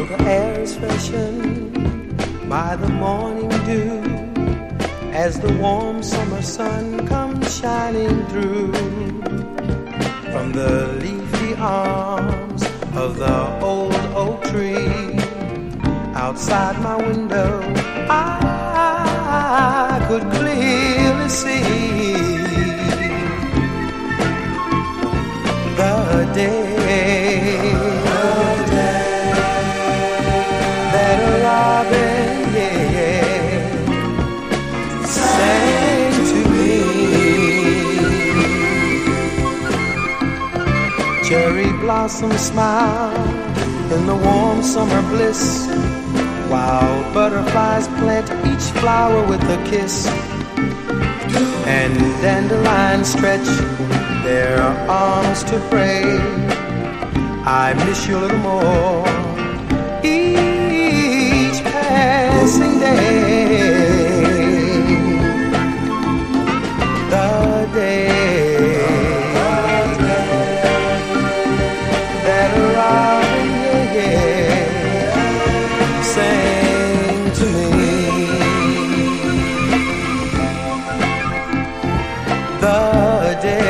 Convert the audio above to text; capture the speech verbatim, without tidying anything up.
The air is freshened by the morning dew as the warm summer sun comes shining through from the leafy arms of the old oak tree. Outside my window I could clearly see the day, the day that a robin, yeah, yeah, sang to me. Cherry blossoms smile in the warm summer bliss, while butterflies plant each flower with a kiss, and dandelions stretch their arms to pray. I miss you a little more each passing day. The day that a robin, yeah, yeah, sang to me. The day